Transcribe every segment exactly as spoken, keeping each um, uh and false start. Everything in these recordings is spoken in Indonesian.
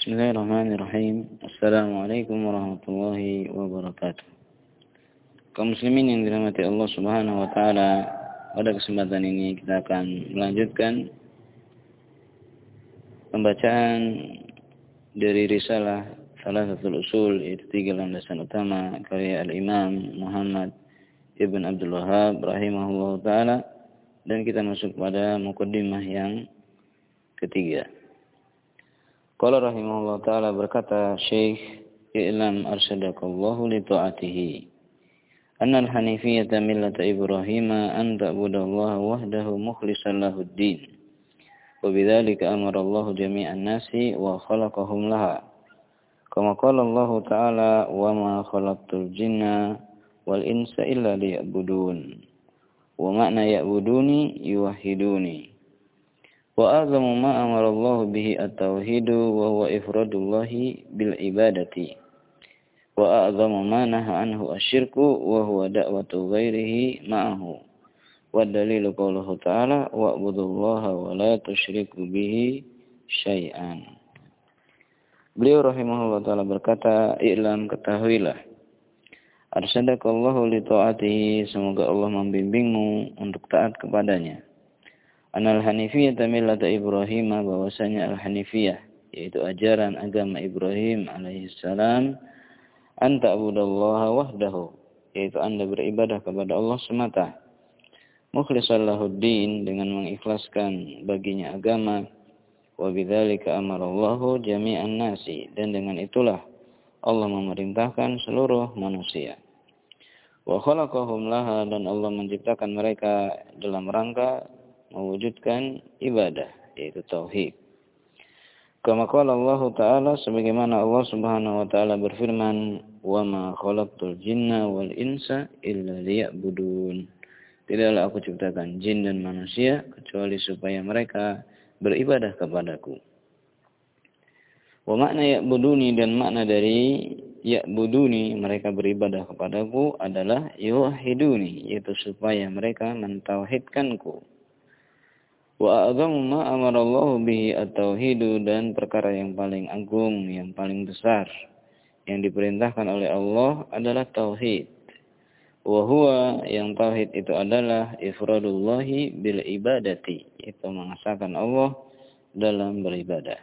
Bismillahirrahmanirrahim. Assalamualaikum warahmatullahi wabarakatuh. Kaum muslimin yang dirahmati Allah Subhanahu wa taala, pada kesempatan ini kita akan melanjutkan pembacaan dari risalah Thalathatul Usul, yaitu tiga landasan utama karya Al-Imam Muhammad Ibn Abdul Wahhab rahimahullah taala, dan kita masuk pada muqaddimah yang ketiga. Qala rahimahullah ta'ala, berkata Syekh, i'lam arsyadakallahu li ta'atihi anna al-hanifiyyata millata Ibrahima an ta'budallaha wahdahu mukhlishan lahuddin wa bidzalika amara Allah jami'an nasi wa khalaqahum laha kama qala Allah ta'ala wa ma khalaqtul jinna wal insa illa liya'budun wa ma'na ya'buduni yuwahhiduni. Wa a'zamu ma amara Allah bihi at-tauhidu wa huwa ifradullahi bil ibadati. Wa a'zamu ma naha anhu asyirku wa huwa da'watu ghairihi ma'ahu. Wa dalilu qauluhu ta'ala wa'budullaha wa la tusyriku bihi syai'an. Beliau rahimahullah ta'ala berkata, i'lam, ketahuilah, arsyadakallahu li ta'atihi, semoga Allah membimbingmu untuk taat kepadanya. Anal hanifiyah millata Ibrahim, bahwasanya al-hanifiyah yaitu ajaran agama Ibrahim alaihissalam, an ta'budallaha wahdahu, yaitu Anda beribadah kepada Allah semata, mukhlishan lahuddin, dengan mengikhlaskan baginya agama, wa bidzalika amarallahu jami'an nasi, dan dengan itulah Allah memerintahkan seluruh manusia. Wa khalaqahum laha, dan Allah menciptakan mereka dalam rangka mewujudkan ibadah, yaitu tauhid. Kama qala Allah Ta'ala, sebagaimana Allah Subhanahu wa taala berfirman, wa ma khalaqtul jinna wal insa illa liya'budun. Tidaklah aku ciptakan jin dan manusia kecuali supaya mereka beribadah kepadaku. Wa makna ya'buduni, dan makna dari ya'buduni, mereka beribadah kepadaku, adalah yuwahhiduni, yaitu supaya mereka mentauhidkanku. Wa a'zamu ma amarallahu bihi at-tauhidu, dan perkara yang paling agung, yang paling besar yang diperintahkan oleh Allah adalah tauhid. Wa huwa, yang tauhid itu adalah ifradullahi bil ibadati, itu mengesahkan Allah dalam beribadah.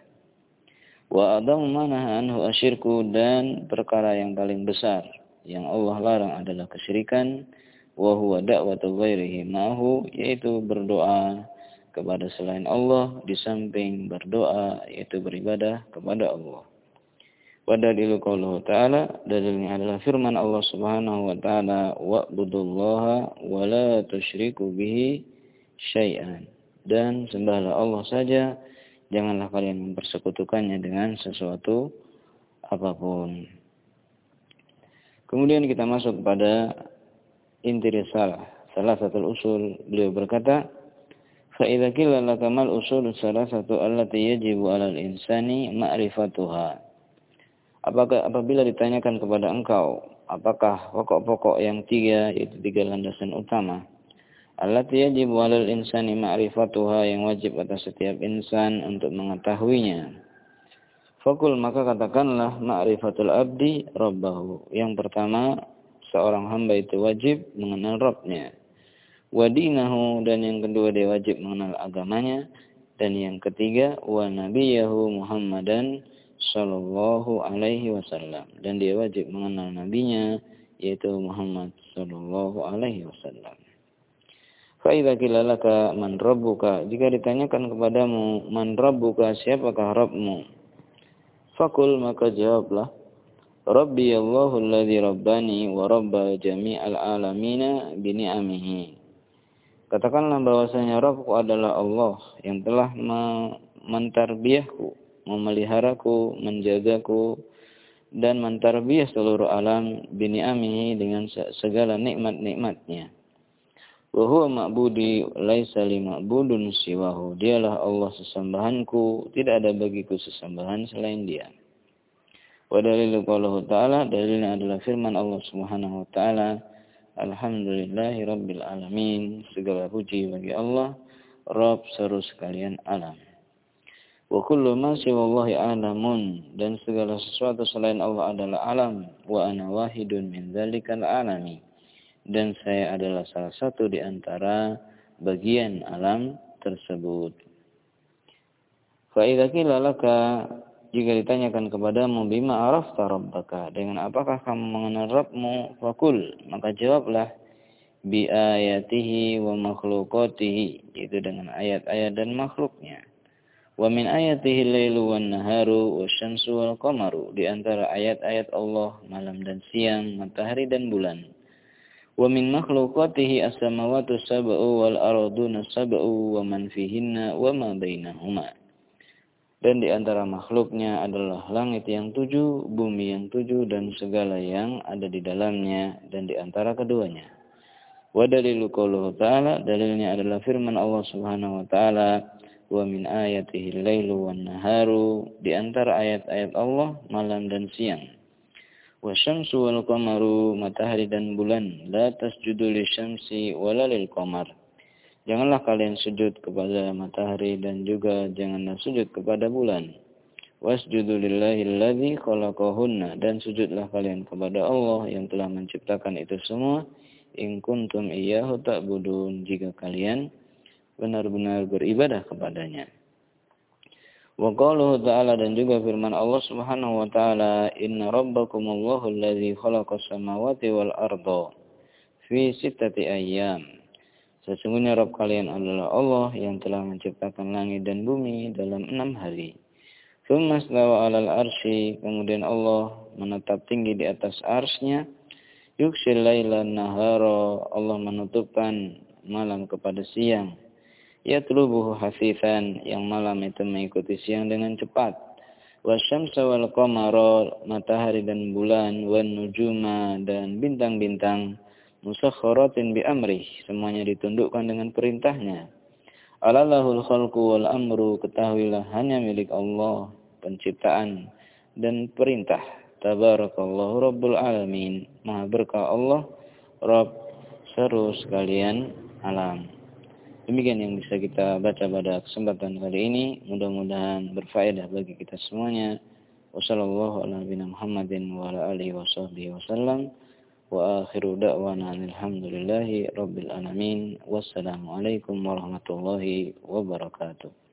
Wa a'zamu ma naha anhu asyirku, dan perkara yang paling besar yang Allah larang adalah kesyirikan. Wa huwa da'watu ghairihi ma'hu, yaitu berdoa kepada selain Allah di samping berdoa, yaitu beribadah kepada Allah. Wa dalilu qauluhu ta'ala, dalilnya adalah firman Allah Subhanahu wa ta'ala, wa'budullaha wa la tusyriku bihi syai'an, dan sembahlah Allah saja, janganlah kalian mempersekutukannya dengan sesuatu apapun. Kemudian kita masuk pada inti risalah Thalathatul Usul. Beliau berkata, فَإِذَا قِيلَ لَكَ مَا الْأُصُولُ الثَّلَاثَةُ الَّتِي يَجِبُ عَلَى الْإِنسَانِ مَعْرِفَتُهَا. Apakah apabila ditanyakan kepada engkau, apakah pokok-pokok yang tiga, yaitu tiga landasan utama, allati yajibu 'alal insani ma'rifatuha, yang wajib atas setiap insan untuk mengetahuinya. Faqul, maka katakanlah, ma'rifatul abdi rabbahu. Yang pertama, seorang hamba itu wajib mengenal Rabbnya. Wa dinahu, dan yang kedua dia wajib mengenal agamanya, dan yang ketiga wa nabiyahu Muhammadan sallallahu alaihi wasallam, dan dia wajib mengenal nabinya, yaitu Muhammad sallallahu alaihi wasallam. Fa idza qila laka man rabbuka, jika ditanyakan kepadamu man rabbuka, siapakah Rabbmu, faqul, maka jawablah, Rabbi Allahu alladzi rabbani wa rabba jami'al alamina bi ni'amihi. Katakanlah bahwasanya Rabbku adalah Allah yang telah mentarbiyahku, memeliharaku, menjagaku, dan mentarbiyah seluruh alam bini'amihi, dengan segala nikmat-nikmatnya. Wa huwa ma'budi laisa li ma'budun siwahu, dialah Allah sesembahanku, tidak ada bagiku sesembahan selain dia. Wa dalilu qauluhu ta'ala, dalilnya adalah firman Allah Subhanahu wa ta'ala, alhamdulillahi rabbil alamin, segala puji bagi Allah, Rabb seluruh sekalian alam. Wa kullu ma siwallahi alamun, dan segala sesuatu selain Allah adalah alam. Wa ana wahidun min dzalikal alami, dan saya adalah salah satu di antara bagian alam tersebut. Fa idza qila laka, jika ditanyakan kepadamu, bima arafta rabbaka, dengan apakah kamu mengenal Rabbmu? Fakul, maka jawablah, bi ayatihi wa makhluqatihi, yaitu dengan ayat-ayat dan makhluknya. Wa min ayatihi al-lailu wan naharu wasyamsu wal qamaru, di antara ayat-ayat Allah malam dan siang, matahari dan bulan. Wa min makhluqatihi as-samawati sab'u wal arduna sab'u wa man fihinna wa ma bainahuma, dan di antara makhluknya adalah langit yang tujuh, bumi yang tujuh, dan segala yang ada di dalamnya dan di antara keduanya. Wa dalilu qauluhu ta'ala, dalilnya adalah firman Allah Subhanahu wa ta'ala, wa min ayatihi al-lailu wan naharu, di antara ayat-ayat Allah malam dan siang. Wa syamsu wal qamaru, matahari dan bulan. La tasjudu lisyamsi wala lil qamar, janganlah kalian sujud kepada matahari dan juga janganlah sujud kepada bulan. Wasjudu lillahi alladzi khalaqahunna, dan sujudlah kalian kepada Allah yang telah menciptakan itu semua. In kuntum iyyahu ta'budun, jika kalian benar-benar beribadah kepadanya. Wa qauluhu ta'ala, dan juga firman Allah Subhanahu wa ta'ala, inna rabbakumullahu alladzi khalaqas samawati wal arda fi sittati ayyam, sesungguhnya Rabb kalian adalah Allah yang telah menciptakan langit dan bumi dalam enam hari. Tsumma stawa 'alal arsy, kemudian Allah menetap tinggi di atas arsy-Nya. Yughshil laila nahara, Allah menutupkan malam kepada siang. Yatlubuhu hafifan, yang malam itu mengikuti siang dengan cepat. Wasyamsa wal qamara, matahari dan bulan, wan nujuma, dan bintang-bintang, musakhkharatin bi amrih, semuanya ditundukkan dengan perintahnya. Alalahul khalqu wal amru, ketahuilah hanya milik Allah penciptaan dan perintah. Tabarakallahu rabbul alamin, maha berkah Allah Rabb seluruh sekalian alam. Demikian yang bisa kita baca pada kesempatan kali ini, mudah-mudahan berfaedah bagi kita semuanya. Wassallallahu ala nabiyina Muhammadin wa ala alihi washabbihi wasallam. Wa akhiru da'wana alhamdulillahi rabbil alamin. Wassalamualaikum warahmatullahi wabarakatuh.